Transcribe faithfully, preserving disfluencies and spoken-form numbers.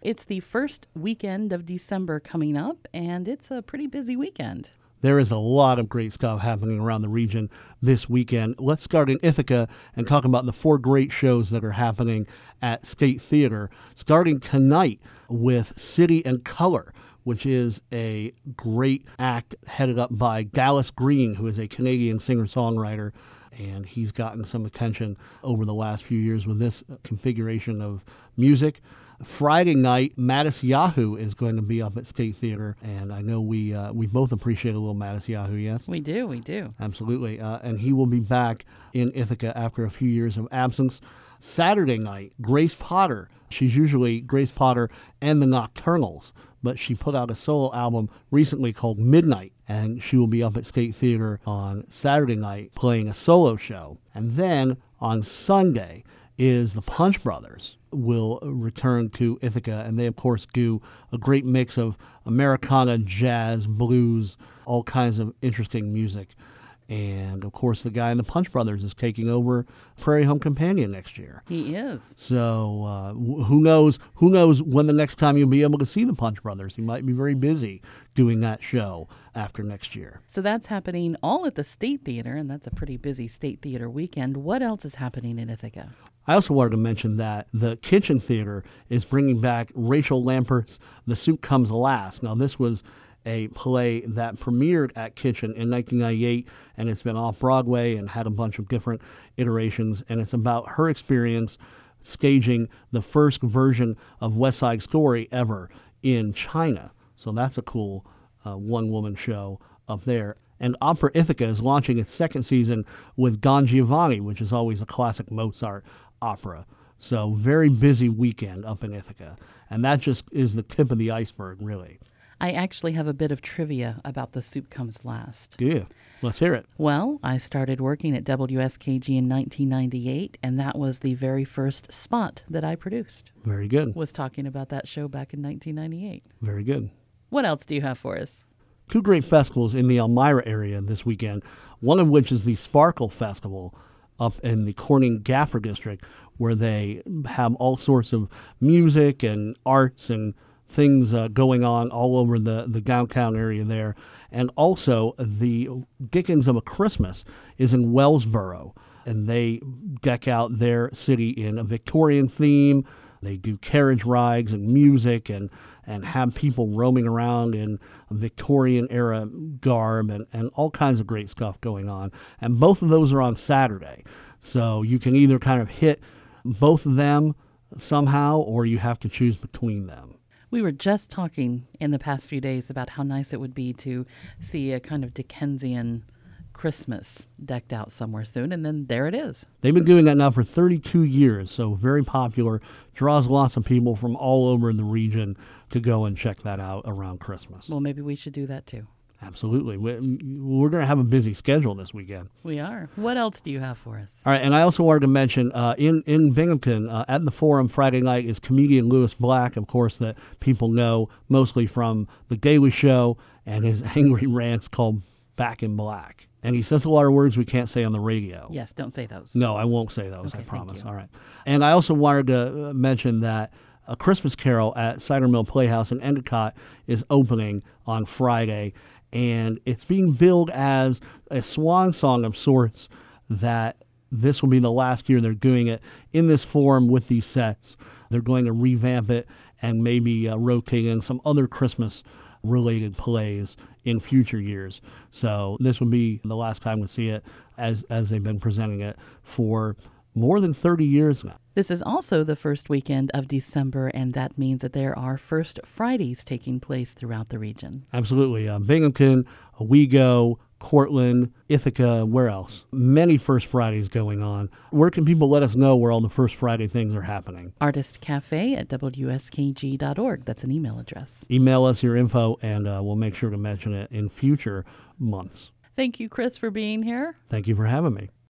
It's the first weekend of December coming up, and it's a pretty busy weekend. There is a lot of great stuff happening around the region this weekend. Let's start in Ithaca and talk about the four great shows that are happening at State Theater, starting tonight with City and Color, which is a great act headed up by Dallas Green, who is a Canadian singer-songwriter, and he's gotten some attention over the last few years with this configuration of music. Friday night, Mattis Yahoo is going to be up at State Theater, and I know we uh, we both appreciate a little Mattis Yahoo, yes? We do, we do. Absolutely, uh, and he will be back in Ithaca after a few years of absence. Saturday night, Grace Potter. She's usually Grace Potter and the Nocturnals, but she put out a solo album recently called Midnight, and she will be up at State Theater on Saturday night playing a solo show. And then on Sunday is the Punch Brothers will return to Ithaca, and they, of course, do a great mix of Americana, jazz, blues, all kinds of interesting music. And, of course, the guy in the Punch Brothers is taking over Prairie Home Companion next year. He is. So uh, who knows Who knows when the next time you'll be able to see the Punch Brothers. He might be very busy doing that show after next year. So that's happening all at the State Theater, and that's a pretty busy State Theater weekend. What else is happening in Ithaca? I also wanted to mention that the Kitchen Theater is bringing back Rachel Lampert's The Soup Comes Last. Now, this was a play that premiered at Kitchen in nineteen ninety-eight, and it's been off-Broadway and had a bunch of different iterations, and it's about her experience staging the first version of West Side Story ever in China. So that's a cool uh, one-woman show up there. And Opera Ithaca is launching its second season with Don Giovanni, which is always a classic Mozart opera. So very busy weekend up in Ithaca. And that just is the tip of the iceberg, really. I actually have a bit of trivia about The Soup Comes Last. Yeah, let's hear it. Well, I started working at W S K G in nineteen ninety-eight, and that was the very first spot that I produced. Very good. Was talking about that show back in nineteen ninety-eight. Very good. What else do you have for us? Two great festivals in the Elmira area this weekend, one of which is the Sparkle Festival up in the Corning Gaffer District, where they have all sorts of music and arts and things uh, going on all over the, the downtown area there. And also, the Dickens of a Christmas is in Wellsboro, and they deck out their city in a Victorian theme. They do carriage rides and music and, and have people roaming around in a Victorian-era garb and, and all kinds of great stuff going on. And both of those are on Saturday. So you can either kind of hit both of them somehow, or you have to choose between them. We were just talking in the past few days about how nice it would be to see a kind of Dickensian Christmas decked out somewhere soon, and then there it is. They've been doing that now for thirty-two years, so very popular, draws lots of people from all over the region to go and check that out around Christmas. Well, maybe we should do that too. Absolutely. We're going to have a busy schedule this weekend. We are. What else do you have for us? All right, and I also wanted to mention uh, in, in Binghamton, uh, at the Forum Friday night is comedian Lewis Black, of course, that people know mostly from The Daily Show and his angry rants called Back in Black. And he says a lot of words we can't say on the radio. Yes, don't say those. No, I won't say those, okay, I promise. Thank you. All right. And I also wanted to mention that A Christmas Carol at Cider Mill Playhouse in Endicott is opening on Friday, and it's being billed as a swan song of sorts, that this will be the last year they're doing it in this form with these sets. They're going to revamp it and maybe uh, rotate in some other Christmas-related plays in future years. So this will be the last time we see it, as as they've been presenting it for more than thirty years now. This is also the first weekend of December, and that means that there are First Fridays taking place throughout the region. Absolutely. Uh, Binghamton, Owego, Cortland, Ithaca, where else? Many First Fridays going on. Where can people let us know where all the First Friday things are happening? Artist Cafe at W S K G dot org. That's an email address. Email us your info, and uh, we'll make sure to mention it in future months. Thank you, Chris, for being here. Thank you for having me.